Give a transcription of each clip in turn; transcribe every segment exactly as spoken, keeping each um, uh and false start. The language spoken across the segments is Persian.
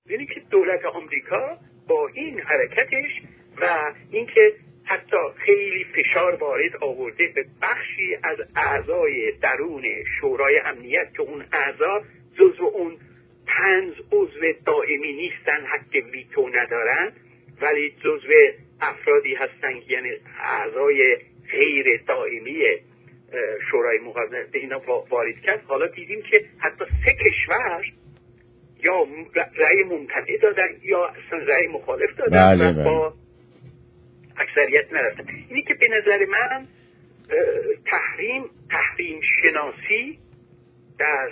یعنی که دولت آمریکا با این حرکتش و اینکه حتی خیلی فشار وارد آورده به بخشی از اعضای درون شورای امنیت که اون اعضا جزو اون پنج عضو دائمی نیستن، حق ویتو ندارن، ولی جزو افرادی هستن که یعنی اعضای غیر دائمی شورای مقاومت به اینا وارد کرد. حالا دیدیم که حتی سه کشور یا رأی ممتنع دادن یا اصلا رأی مخالف دادن بله و با اکثریت نرفتن. اینی که به نظر من تحریم تحریم شناسی در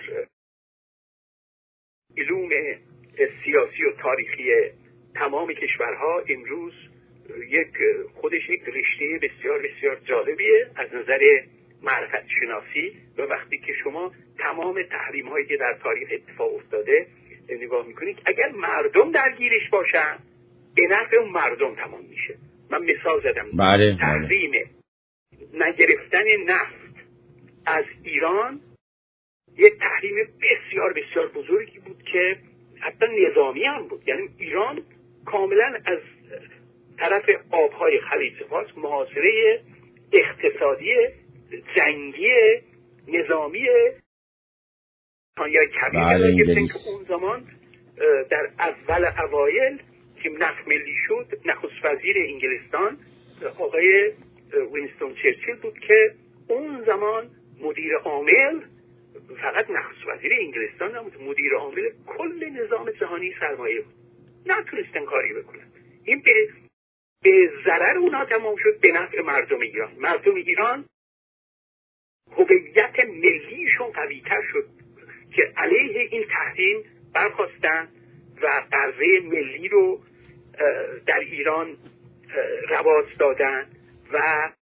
علوم سیاسی و تاریخی تمام کشورها امروز یک خودش یک رشته بسیار بسیار جالبیه از نظر معرفت شناسی. و وقتی که شما تمام تحریم هایی که در تاریخ اتفاق افتاده نگاه میکنید، اگر مردم درگیرش باشن به نفع اون مردم تمام میشه. من مثال زدم بله، تحریم بله. نگرفتن نفت از ایران یک تحریم بسیار بسیار بزرگی بود که حتی نظامی هم بود. یعنی ایران کاملا از طرف آبهای خلیج فارس محاصره اقتصادی جنگی نظامی یا کبیر گرفتن که اون زمان در اول اوایل که نفت ملی شد نخست وزیر انگلستان آقای وینستون چرچیل بود که اون زمان مدیر عامل، فقط نخست وزیر انگلستان نبود، مدیر عامل کل نظام جهانی سرمایه بود. نتونستن کاری بکنن. این به به ضرر اونا تمام شد، به نفع مردم ایران. مردم ایران هویت ملیشون قوی‌تر شد که علیه این تحریم برخاستن و قرضه ملی رو در ایران رواج دادن و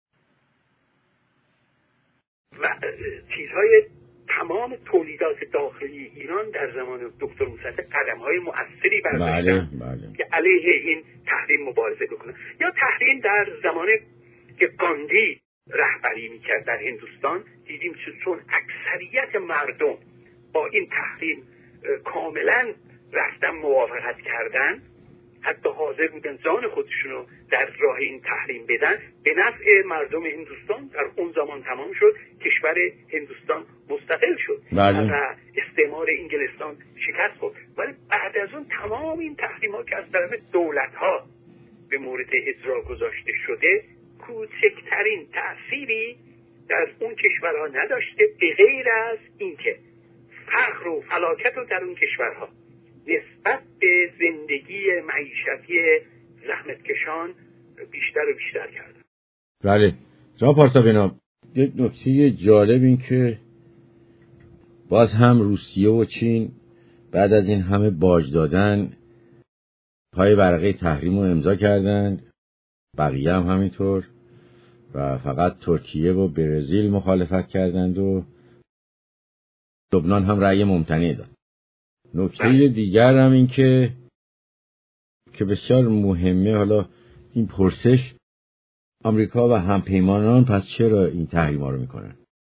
و چیزهای تمام تولیدات داخلی ایران در زمان دکتر موسوی قدم‌های مؤثری برداشتن بله، بله. که علیه این تحریم مبارزه بکنن. یا تحریم در زمان که گاندی رهبری میکرد در هندوستان، دیدیم چون اکثریت مردم با این تحریم کاملا رفتن موافقت کردن، حتی حاضر بودن جان خودشونو در راه این تحریم بدن، به نفع مردم هندوستان در اون زمان تمام شد. کشور هندوستان مستقل شد بله. و استعمار انگلستان شکست خورد. ولی بعد از اون تمام این تحریم ها که از طرف دولت ها به مورد اجرا گذاشته شده کوچکترین تأثیری در اون کشورها نداشته، به غیر از اینکه فقر و فلاکت رو در اون کشورها نسبت به زندگی معیشتی زحمتکشان بیشتر و بیشتر کرده. بله جناب پارسابینا، یک نکته جالب این که باز هم روسیه و چین بعد از این همه باج دادن پای ورقه تحریم رو امضا کردند، بقیه هم همینطور و فقط ترکیه و برزیل مخالفت کردند و لبنان هم رأی ممتنع داد. نکته دیگر هم این که که بسیار مهمه، حالا این پرسش آمریکا و همپیمانان پس چرا این تحریما رو میکنن؟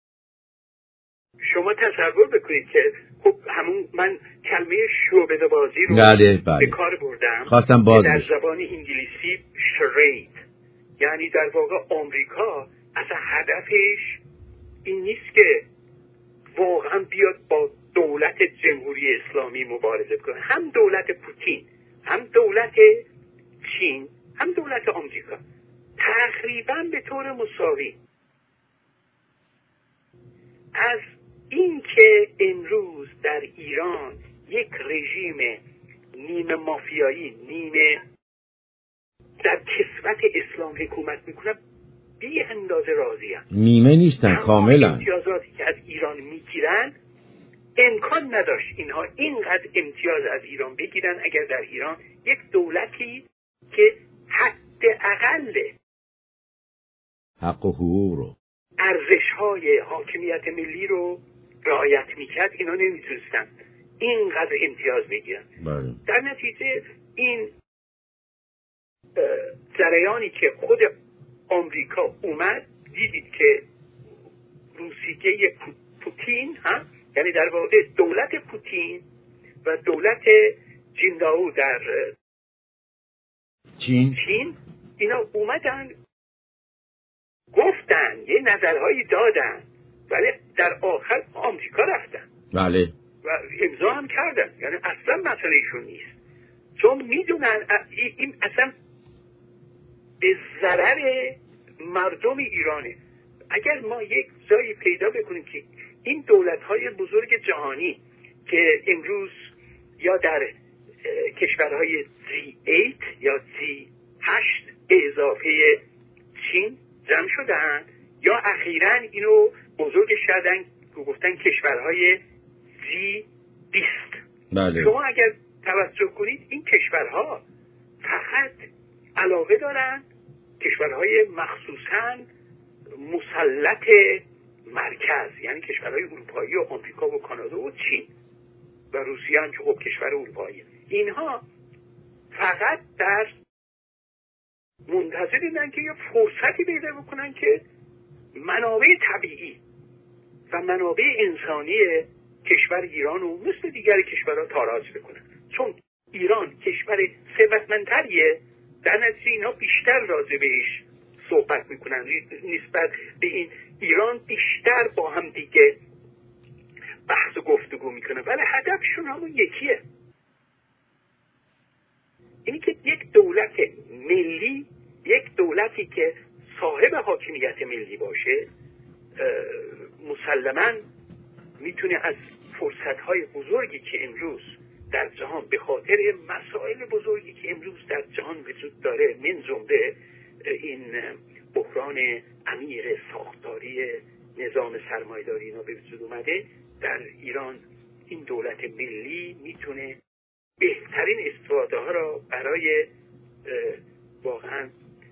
شما تصور بکنید که خب همون من کلمه شعبده بازی رو بله بله. به کار بردم، خواستم باز در بشه. زبان انگلیسی شرید، یعنی در واقع آمریکا اصلا هدفش این نیست که واقعا بیاد با دولت جمهوری اسلامی مبارزه کنه. هم دولت پوتین، هم دولت چین، هم دولت آمریکا تقریبا به طور مساوی از اینکه امروز در ایران یک رژیم نیمه مافیایی، نیمه در کسوت اسلام حکومت میکنه بی اندازه راضی هم. نیمه نیستن، کاملا. امتیازاتی که از ایران میگیرن امکان نداشت اینها اینقدر امتیاز از ایران بگیرن اگر در ایران یک دولتی که حد اقل حق و حقوق رو، ارزش‌های حاکمیت ملی رو رعایت میکرد، اینا نمیتونستن اینقدر امتیاز بگیرن. بله. در نتیجه این جریانی که خود آمریکا اومد، دیدید که روسیه پوتین هم، یعنی در واقع دولت پوتین و دولت جینداو در چین چین اینا اومدن گفتن یه نظرهایی دادن، ولی در آخر آمریکا رفتن بله و امضا هم کردن. یعنی اصلا مسئله ایشون نیست، چون میدونن این اصلا به ضرر مردم ایرانه. اگر ما یک جایی پیدا بکنیم که این دولت‌های بزرگ جهانی که امروز یا در کشورهای سی هشت یا سی هشت به اضافه چین جمع شدن، یا اخیراً اینو بزرگش کردن که گفتن کشورهای سی بیست. بله. شما اگر توجه کنید این کشورها فقط علاقه دارن کشورهای مخصوصاً مسلط مرکز، یعنی کشورهای اروپایی و آمریکا و کانادا و چین و روسیه هم که خب کشور اروپایی، اینها فقط در منتظر اینن که یه فرصتی پیدا بکنن که منابع طبیعی و منابع انسانی کشور ایران رو مثل دیگر کشورها تاراج بکنن. چون ایران کشور ثروتمندتریه، در نتیجه اینا بیشتر راجع بهش صحبت میکنن نسبت به این ایران، بیشتر با هم دیگه بحث و گفتگو میکنن، ولی هدفشون همون یکیه، اینی که یک دولت ملی، یک دولتی که صاحب حاکمیت ملی باشه، مسلماً میتونه از فرصت‌های بزرگی که امروز در جهان به خاطر مسائل بزرگی که امروز در جهان وجود داره، من جمله این بحران عمیق ساختاری نظام سرمایه‌داری اینا به وجود اومده، در ایران این دولت ملی میتونه بهترین استفاده ها را برای واقعا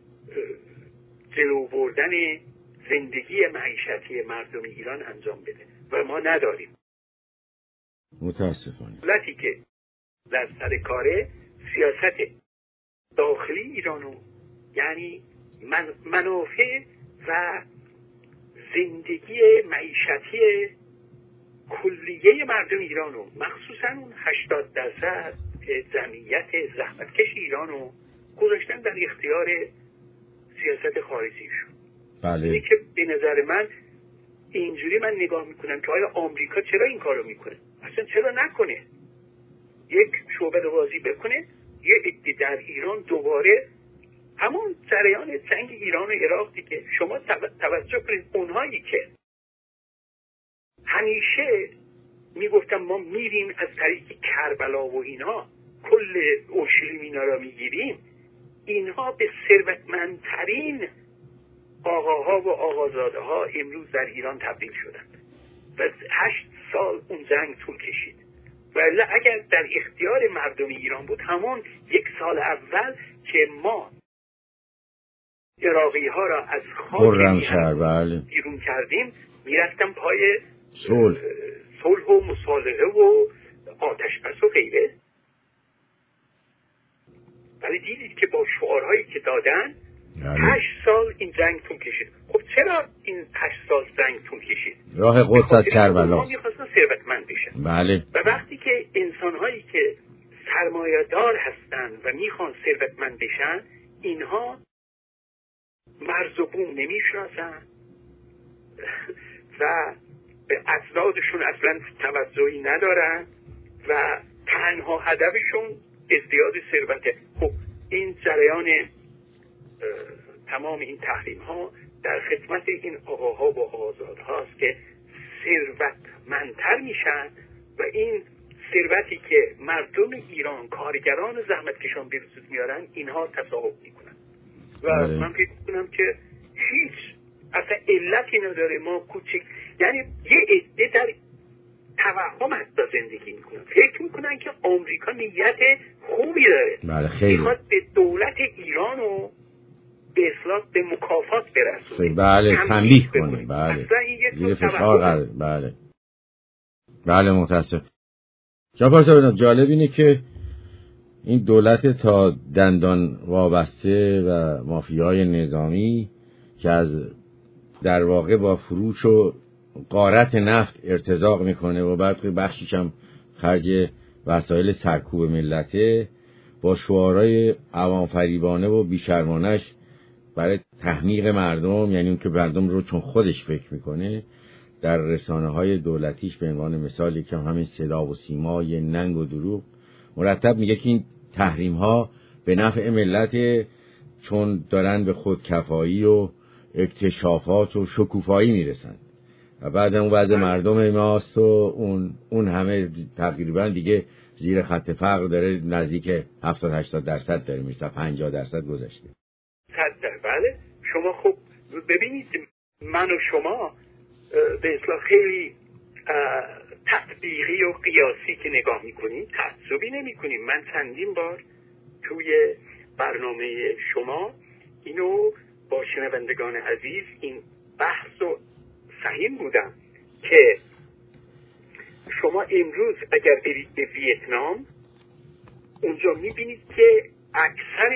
جلو بردن زندگی معیشتی مردم ایران انجام بده و ما نداریم. متاسفانه دولتی که در سر کاره سیاست داخلی ایرانو، یعنی من منافع و زندگی معیشتی کلیه مردم ایرانو، مخصوصا اون هشتاد درصد جمعیت زحمتکش ایرانو گذاشتن در اختیار سیاست خارجیشون. بله. اینی که به نظر من اینجوری من نگاه میکنم که آیا آمریکا چرا این کارو میکنه؟ اصلا چرا نکنه؟ یک شعبه بازی بکنه، یه عده در ایران دوباره همون جریان جنگ ایران و عراق دیگه. شما توجه کنید اونهایی که همیشه میگفتم ما میریم از طریق کربلا و اینا کل اورشلیم اینا را میگیریم، اینها به ثروتمندترین آقاها و آقازاده ها امروز در ایران تبدیل شدن و هشت سال اون جنگ طول کشید. ولی اگر در اختیار مردم ایران بود، همون یک سال اول که ما عراقی ها را از خاک بله. بیرون کردیم، میرفتم پای صلح صلح و مصالحه و آتش بس و غیره. ولی دیدید که با شعارهایی که دادن هشت سال این جنگ طول کشید. خب چرا این هشت سال جنگ طول کشید؟ راه قدس از کربلا. ما میخواستن ثروتمند بشن. بله. و وقتی که انسانهایی که سرمایه‌دار هستن و میخوان ثروتمند بشن، اینها مرز و بوم نمیشناسن و به اسنادشون اصلا توجهی ندارن و تنها هدفشون ازدیاد ثروته. خب این جریان تمام این تحریم ها در خدمت این آقاها و آقازادها است که ثروتمندتر میشن و این ثروتی که مردم ایران، کارگران زحمتکشان به وجود میارن، اینها تصاحب میکنن و بله. من فکر میکنم که هیچ اصلا علتی نداره ما کوچک، یعنی یه عده در توهم حتی زندگی میکنن، فکر میکنن که آمریکا نیت خوبی داره، بله خیلی میخواد به دولت ایران و به اصلاح به مکافات برسونه، بله تنبیه کنه، بله یه فشار قرار. بله بله متاسف. جعفر صاحب جالب اینه که این دولت تا دندان وابسته و مافیای نظامی که از در واقع با فروش و غارت نفت ارتزاق میکنه و بعد بخشیش هم خرج وسایل سرکوب ملته با شعارهای عوام فریبانه و بیشرمانش برای تحمیق مردم، یعنی اون که مردم رو چون خودش فکر میکنه، در رسانه های دولتیش به عنوان مثالی که همین صدا و سیمای ننگ و دروغ مرتب میگه که این تحریم ها به نفع ملت، چون دارن به خودکفایی و اکتشافات و شکوفایی میرسن و بعد اون بعد مردم ماست و اون اون همه تقریبا دیگه زیر خط فقر داره، نزدیک هفتاد هشتاد درصد داره میشه، پنجاه درصد گذشته. صد بله. شما خب ببینید من و شما به اصطلاح خیلی تطبیقی و قیاسی که نگاه میکنیم تعصبی نمیکنیم. من چندین بار توی برنامه شما اینو با شنوندگان عزیز این بحث و سهیم بودم که شما امروز اگر برید به ویتنام اونجا میبینید که اکثر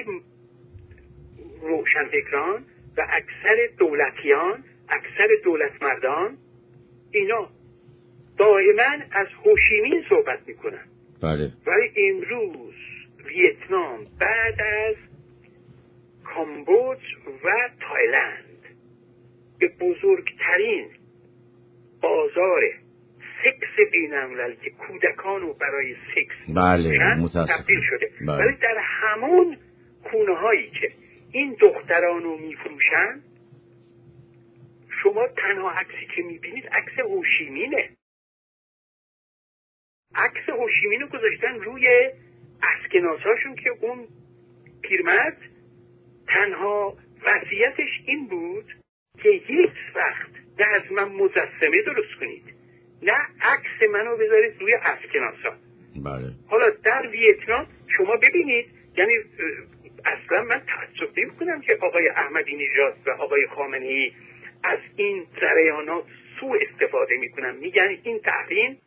روشنفکران و اکثر دولتیان، اکثر دولتمردان اینا دائما از هوشیمین صحبت میکنن. بله. ولی امروز ویتنام بعد از کامبوج و تایلند به بزرگترین بازار سکس بین‌المللی که کودکان رو برای سکس بله تبدیل شده. بله. ولی در همون خونه هایی که این دختران رو میفروشن شما تنها عکسی که میبینید عکس هوشیمینه. عکس هوشیمین رو گذاشتن روی اسکناساشون که اون پیرمرد تنها وصیتش این بود که هیچ وقت نه از من مجسمه درست کنید نه عکس منو بذارید روی اسکناسا. بله. حالا در ویتنام شما ببینید، یعنی اصلا من تعجب نمی‌کنم که آقای احمدی نژاد و آقای خامنه‌ای از این جریانات سوء استفاده میکنن. میگن این تحریم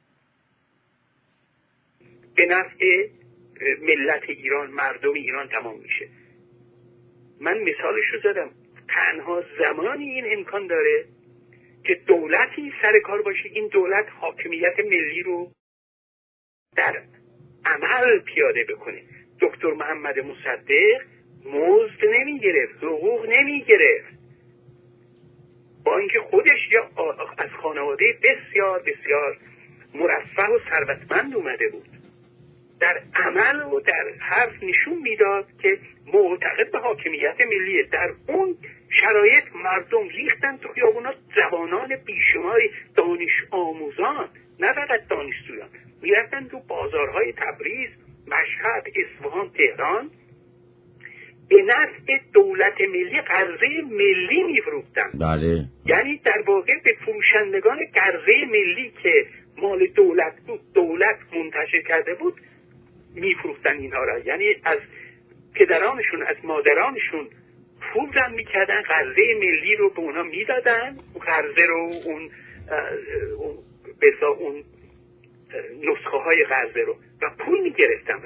به نفع ملت ایران، مردم ایران تمام میشه. من مثالش رو زدم. تنها زمانی این امکان داره که دولتی سر کار باشه این دولت حاکمیت ملی رو در عمل پیاده بکنه. دکتر محمد مصدق مزد نمیگرفت، حقوق نمیگرفت، با اینکه خودش یا از خانواده بسیار بسیار مرفه و ثروتمند اومده بود. در عمل و در حرف نشون میداد که معتقد به حاکمیت ملیه. در اون شرایط مردم ریختن تو خیابونا، جوانان بیشماری دانش آموزان نه فقط دانشجویان میرفتن تو بازارهای تبریز، مشهد، اصفهان، تهران به نفع دولت ملی قرضه ملی میفروختن. بله. یعنی در واقع به فروشندگان قرضه ملی که مال دولت بود، دولت منتشر کرده بود، میفروختن اینها را. یعنی از پدرانشون، از مادرانشون پول جمع میکردن، قرضه ملی رو به اونا میدادن، اون قرضه رو اون بسا اون نسخه های قرضه رو و پول میگرفتن.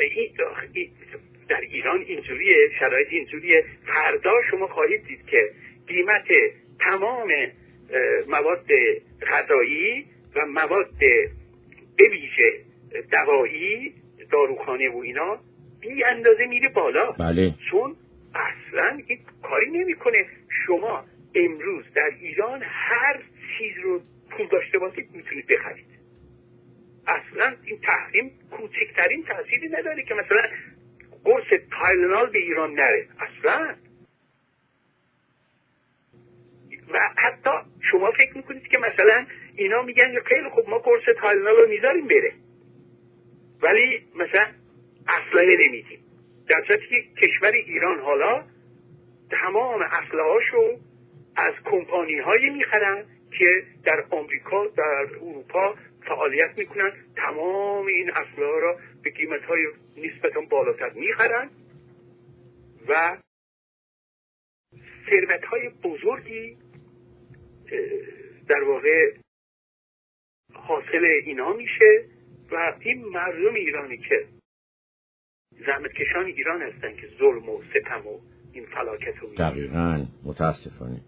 در ایران اینجوریه، شرایط اینجوریه. فردا شما خواهید دید که قیمت تمام مواد غذایی و مواد به ویژه دوایی، داروخانه و اینا بی اندازه میره بالا. بله. چون اصلا این کاری نمیکنه. شما امروز در ایران هر چیز رو پول داشته باشید میتونید بخرید. اصلا این تحریم کوچکترین تأثیری نداره که مثلا قرص تایلنال به ایران نره اصلا. و حتی شما فکر میکنید که مثلا اینا میگن خیلی خب ما قرص تایلنال رو میذاریم بره، ولی مثلا اسلحه نمیدیم، در صورتی که کشور ایران حالا تمام اسلحه‌هاشو از کمپانی هایی میخرن که در آمریکا، در اروپا فعالیت میکنن. تمام این اسلحه را به قیمت های نسبتا بالاتر میخرن و ثروت های بزرگی در واقع حاصل اینا میشه و این مردم ایرانی که زحمتکشان ایران هستن که ظلم و ستم و این فلاکت رو میبینن. دقیقاً. متاسفانه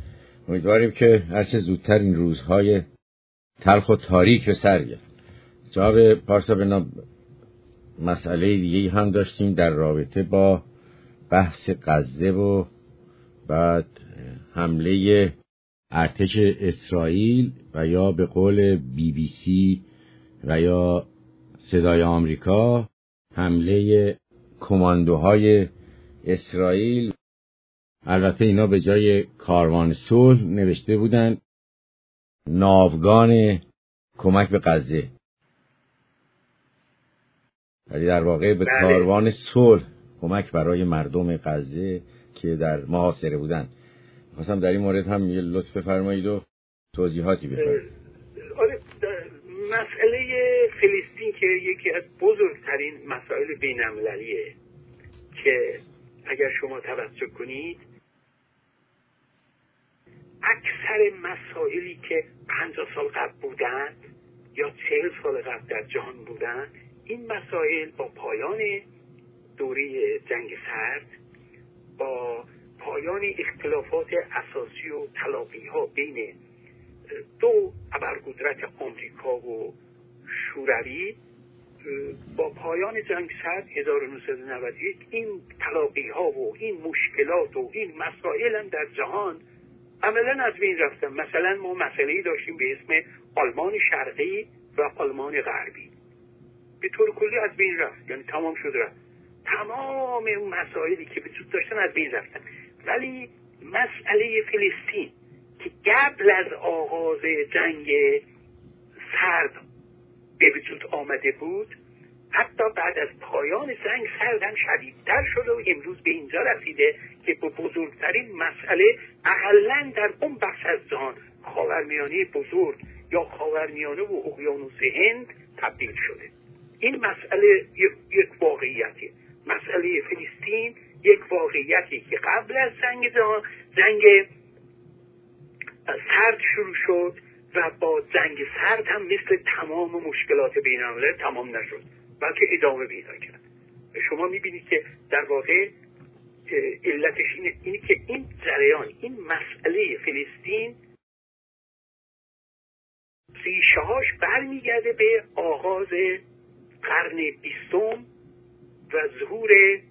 امیدواریم که هرچه زودتر این روزهای تلخ و تاریک به سر بیاد. جناب پارسا بنا مسئله دیگه هم داشتیم در رابطه با بحث غزه و بعد حمله ارتش اسرائیل و یا به قول بی بی سی و یا صدای آمریکا حمله کماندوهای اسرائیل. البته اینا به جای کاروان صلح نوشته بودن ناوگان کمک به غزه، ولی در واقع به بله. کاروان صلح کمک برای مردم غزه که در محاصره بودن. خواستم در این مورد هم یه لطف فرمایید و توضیحاتی بفرمایید. آره، مسئله فلسطین که یکی از بزرگترین مسائل بین‌المللیه که اگر شما توجه کنید اکثر مسائلی که پنجاه سال قبل بودند یا چهل سال قبل در جهان بودند، این مسائل با پایان دوره جنگ سرد، با پایان اختلافات اساسی و تلاقی ها بین دو ابرقدرت آمریکا و شوروی، با پایان جنگ سرد هزار و نهصد و نود و یک این تلاقی ها و این مشکلات و این مسائل هم در جهان عملا از بین رفتن. مثلا ما مسئله‌ای داشتیم به اسم آلمان شرقی و آلمان غربی، به طور کلی از بین رفت، یعنی تمام شد رفت. تمام اون مسائلی که وجود داشتن از بین رفتن. ولی مسئله فلسطین که قبل از آغاز جنگ سرد به وجود آمده بود، حتی بعد از پایان جنگ سرد هم شدیدتر شده و امروز به اینجا رسیده که به بزرگترین مسئله اقلن در اون بخش از جهان، خاورمیانه بزرگ یا خاورمیانه و اقیانوس هند تبدیل شده. این مسئله یک واقعیتی. مسئله فلسطین یک واقعیتی که قبل از جنگ جهان جنگ سرد شروع شد و با جنگ سرد هم مثل تمام مشکلات بین‌المللی تمام نشد، بلکه ادامه پیدا کرد. شما میبینید که در واقع علتش اینه, اینه که این جریان، این مسئله فلسطین ریشه‌هاش برمیگرده به آغاز قرن بیستم و ظهور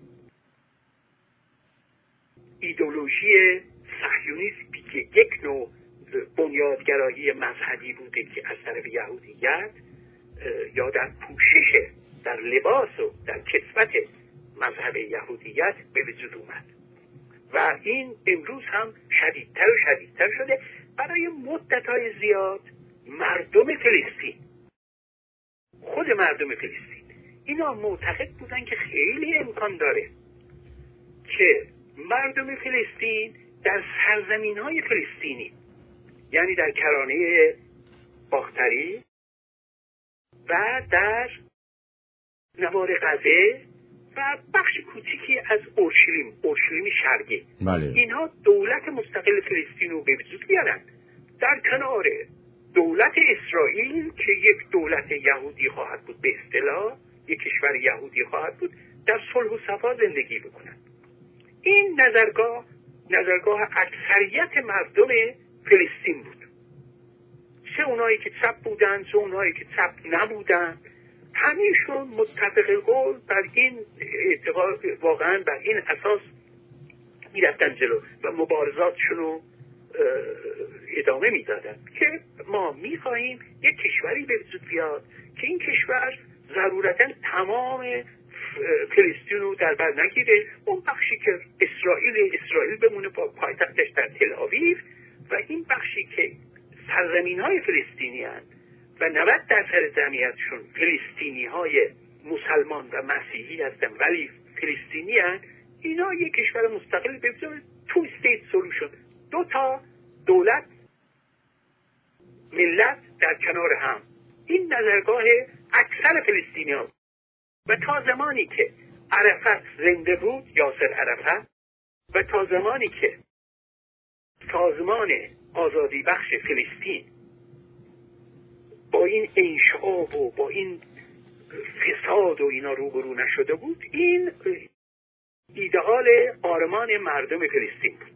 ایدئولوژی صهیونیسمی که یک نوع بنیادگرایی مذهبی بوده که از طرف یهودیت یا در پوشش، در لباس و در کسوت مذهب یهودیت به وجود اومد و این امروز هم شدیدتر و شدیدتر شده. برای مدت‌های زیاد مردم فلسطین، خود مردم فلسطین، اینا معتقد بودن که خیلی امکان داره که مردم فلسطین در سرزمین‌های فلسطینی، یعنی در کرانه باختری و در نوار غزه و بخش کوچیکی از اورشلیم، اورشلیم شرقی، بله. اینها دولت مستقل فلسطین رو به وجود بیارن در کنار دولت اسرائیل که یک دولت یهودی خواهد بود، به اصطلاح یک کشور یهودی خواهد بود، در صلح و صفا زندگی بکنن. این نظرگاه نظرگاه اکثریت مردم فلسطین بود، چه اونایی که چپ بودن چه اونایی که چپ نبودن، همه‌شون متفق القول بر این اعتقاد، واقعا بر این اساس میرفتن جلو و مبارزاتشون رو ادامه میدادن که ما میخواهیم یک کشوری به وجود بیاد که این کشور ضرورتا تمام فلسطین رو در بر نگیره، اون بخشی که اسرائیل اسرائیل بمونه با پایتختش در تل آویو و این بخشی که سرزمین های فلسطینی هست و نود درصد جمعیتشون فلسطینی های مسلمان و مسیحی هستن ولی فلسطینی هست، اینا یک کشور مستقل به وجود، تو استیت سولوشن، دو تا دولت ملت در کنار هم. این نظرگاه اکثر فلسطینی ها و تا زمانی که عرفات زنده بود، یاسر عرفات، و تا زمانی که سازمان آزادی بخش فلسطین با این انشعاب و با این فساد و اینا روبرو نشده بود، این ایدئال آرمان مردم فلسطین بود.